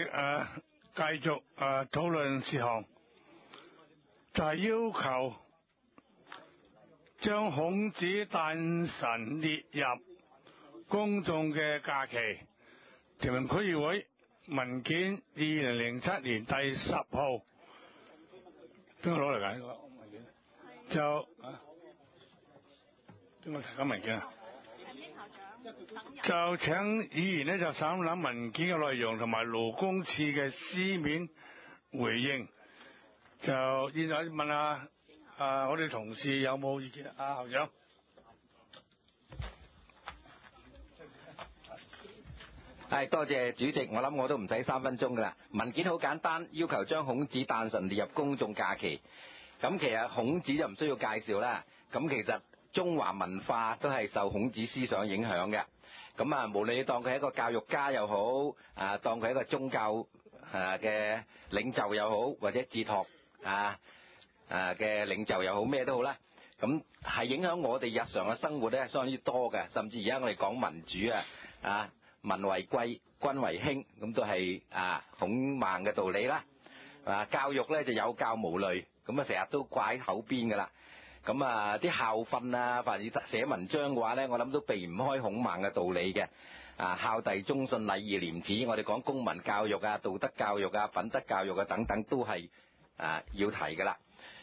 繼續討論事項，就係要求將孔子誕辰列入公眾嘅假期。屯門區議會文件2007年第10號，邊個攞嚟㗎？呢個文件就邊個提交文件啊？就請議員呢就審諗文件嘅內容同埋勞工處嘅書面回應。就現在問下我哋同事有冇意見啊？校長。 係，多謝主席。我諗我都唔使3分鐘噶啦。文件好簡單，要求將孔子誕辰列入公眾假期。咁其實孔子就唔需要介紹啦。咁其實中華文化都係受孔子思想影響嘅。咁啊，無論你當佢係一個教育家又好，當佢係一個宗教嘅領袖又好，或者哲學嘅領袖又好，咩都好啦。咁係影響我哋日常嘅生活咧，相當之多嘅。甚至而家我哋講民主民為貴，君為輕，咁都係孔孟嘅道理啦。教育咧就有教無類，咁啊成日都掛喺口邊噶啦。咁啲校訓凡係寫文章嘅話咧，我諗都避唔開孔孟嘅道理嘅。孝弟忠信禮義廉恥，我哋講公民教育道德教育品德教育等等都係要提噶啦。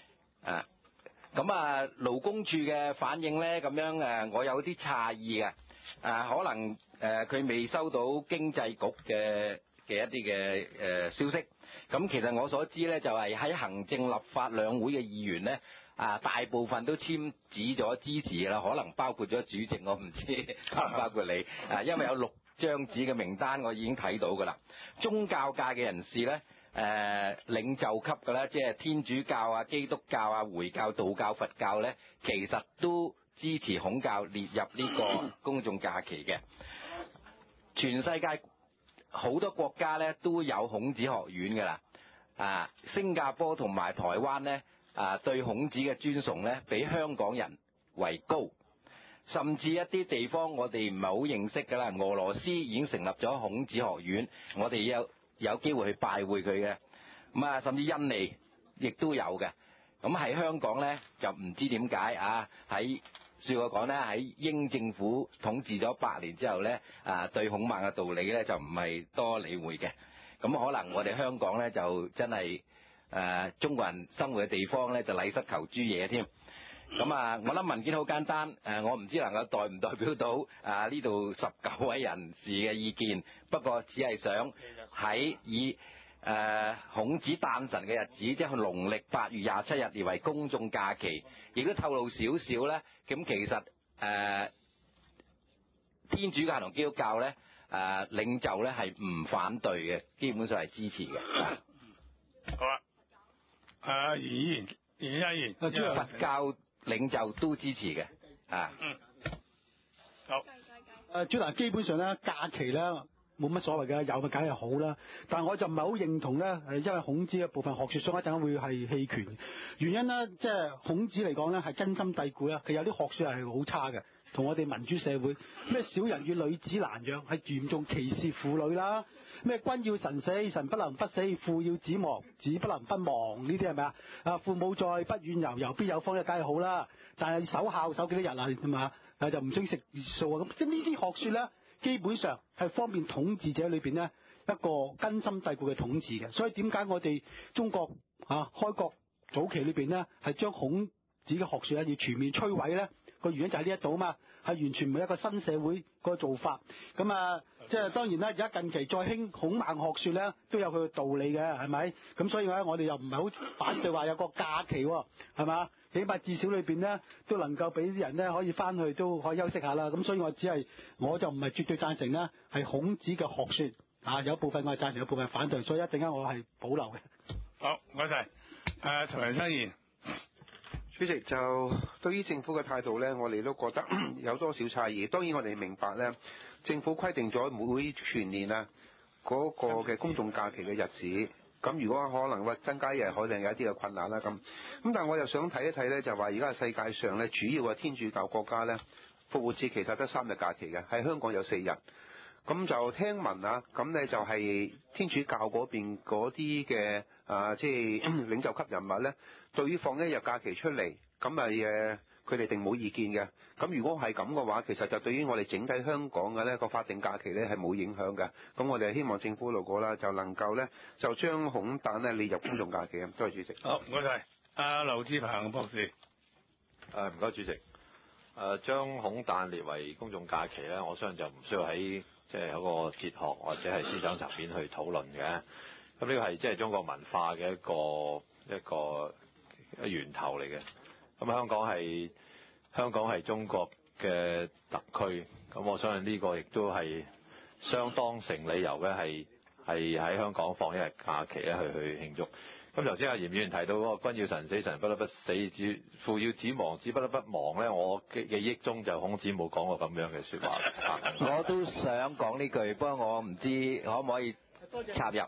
咁勞工處嘅反應咧，咁樣我有啲詫異嘅。可能佢未收到經濟局嘅一啲嘅消息。咁其實我所知咧，就係喺行政立法兩會嘅議員咧，大部分都簽字咗支持啦。可能包括咗主席，我唔知包括你。因為有6張紙嘅名單，我已經睇到噶啦。宗教界嘅人士咧，領袖級嘅咧，即係天主教基督教回教、道教、佛教咧，其實都支持孔教列入呢個公眾假期嘅。全世界好多國家咧都有孔子學院噶啦。新加坡同埋台灣咧，對孔子嘅尊崇咧比香港人為高。甚至一啲地方我哋唔係好認識噶啦，俄羅斯已經成立咗孔子學院，我哋有機會去拜會佢嘅。咁甚至印尼亦都有嘅。咁喺香港咧就唔知點解喺說我講咧，喺英政府統治咗8年之後咧，對孔孟嘅道理咧就唔係多理會嘅。咁可能我哋香港咧就真係中國人生活嘅地方咧就禮失求諸野添。咁我諗文件好簡單，我唔知能夠代唔代表到呢度19位人士嘅意見，不過只係想喺以孔子誕辰嘅日子，即係農曆8月27日列為公眾假期，亦都透露少少咧。咁其實天主教同基督教咧領袖咧係唔反對嘅，基本上係支持嘅。 好啦，言佛教領袖都支持嘅。 好。 朱基本上咧假期咧冇乜所謂嘅，有咪梗係好啦。但係我就唔係好認同咧，因為孔子嘅部分學說，所以一陣間會係棄權。原因咧，即係孔子嚟講咧係根深蒂固啦，佢有啲學說係好差嘅，同我哋民主社會咩小人與女子難養，係嚴重歧視婦女啦。咩君要臣死，臣不能不死；父要子亡，子不能不亡。呢啲係咪啊？父母在，不遠遊，遊必有方，梗係好啦。但係守孝守幾多日係嘛？就唔中意食素啊咁。即係呢啲學說咧，基本上係方便統治者裏邊呢一個根深蒂固嘅統治嘅。所以點解我哋中國開國早期裏邊呢係將孔子嘅學說要全面摧毀咧？個原因就喺呢一度啊嘛，係完全唔係一個新社會個做法。咁即係當然啦，而家近期再興孔孟學說咧，都有佢嘅道理嘅，係咪？咁所以咧，我哋又唔係好反對話有個假期，係嘛？起碼至少裏邊咧都能夠俾啲人咧可以翻去都可以休息下啦。咁所以我就唔係絕對贊成啦，係孔子嘅學說有部分我係贊成，有部分反對，所以一陣間我係保留嘅。 好，唔該晒。陳文生議員。 主席，就對於政府嘅態度呢，我哋都覺得有多少差異。當然我哋明白呢，政府規定咗每全年嗰個嘅公眾假期嘅日子，咁如果可能增加日，可能有一啲嘅困難啦。咁但係我又想睇一睇呢，就話而家世界上呢，主要嘅天主教國家呢，復活節其實得3日假期嘅，喺香港有4日。 咁就聽聞啊，咁咧就係天主教嗰邊嗰啲嘅即係領袖級人物咧，對於放一日假期出嚟，咁咪佢哋定冇意見嘅。咁如果係咁嘅話，其實就對於我哋整體香港嘅呢個法定假期咧係冇影響嘅。咁我哋希望政府路過啦，就能夠咧就將紅蛋咧列入公眾假期啊。多謝主席。 好，唔該晒。阿劉志鵬博士。 唔該主席。將孔誕列為公眾假期咧，我相信就唔需要喺即係嗰個哲學或者係思想層面去討論嘅。咁呢個係即係中國文化嘅一個源頭嚟嘅。咁香港係中國嘅特區，咁我相信呢個亦都係相當成理由嘅，係喺香港放一日假期咧去慶祝。咁頭先阿嚴議員提到嗰個君要臣死，臣不得不死；父要子亡，子不得不亡咧。我記憶中就孔子冇講過咁樣嘅説話。 我都想講呢句，不過我唔知可唔可以插入。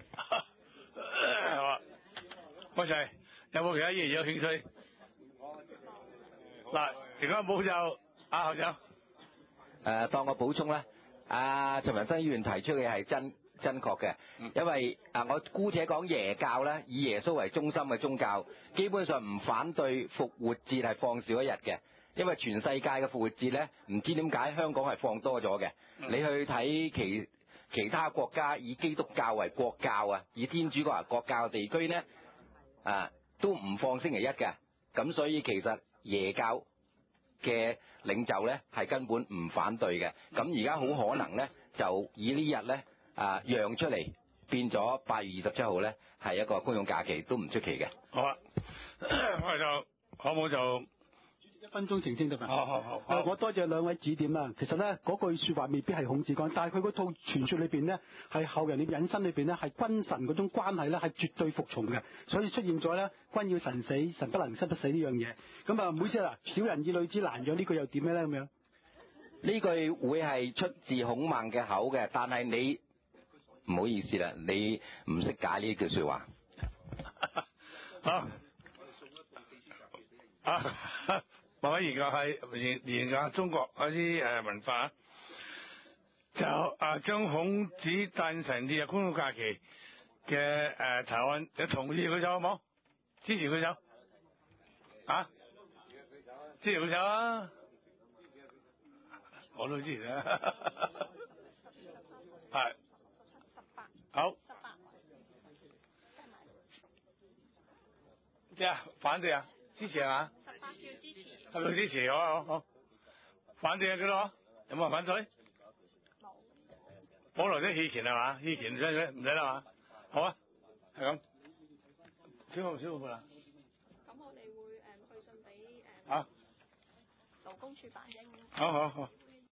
好啊，多謝。有冇其他議員有興趣？嗱，如果冇就校長。 當我補充啦，陳文生議員提出嘅係真確嘅，因為我姑且講耶教咧，以耶穌為中心嘅宗教，基本上唔反對復活節係放少一日嘅，因為全世界嘅復活節咧，唔知點解香港係放多咗嘅。你去睇其他國家以基督教為國教啊，以天主教為國教嘅地區咧，都唔放星期一嘅，咁所以其實耶教嘅領袖咧係根本唔反對嘅，咁而家好可能咧就以呢日咧讓出嚟，變咗8月27號咧係一個公眾假期，都唔出奇嘅。 好啊，我哋就可唔可就 1分鐘澄清得咪？ 好。 我多謝兩位指點啦。其實咧嗰句説話未必係孔子講，但係佢嗰套傳說裏邊咧係後人嘅引申裏邊咧係君臣嗰種關係咧係絕對服從嘅，所以出現咗咧君要臣死，臣不能不死呢樣嘢。咁唔好意思啦，小人以女之難養呢句又點樣咧咁樣？ 呢句會係出自孔孟嘅口嘅，但係你唔好意思啦，你唔識解呢句説話。 慢慢研究中國嗰啲文化，就將孔子誕辰節日公眾假期嘅提案，你同意佢走好冇？支持佢走？支持佢走啊！我都支持啊！係好。即係反對啊？支持係嘛？18票支持。18票支持，好。反對係幾多？有冇人反對？冇。保留啲棄權係嘛？棄權唔使啦嘛？好啊，係咁。小寶啦。 咁我哋會去信俾勞工處反映。 好。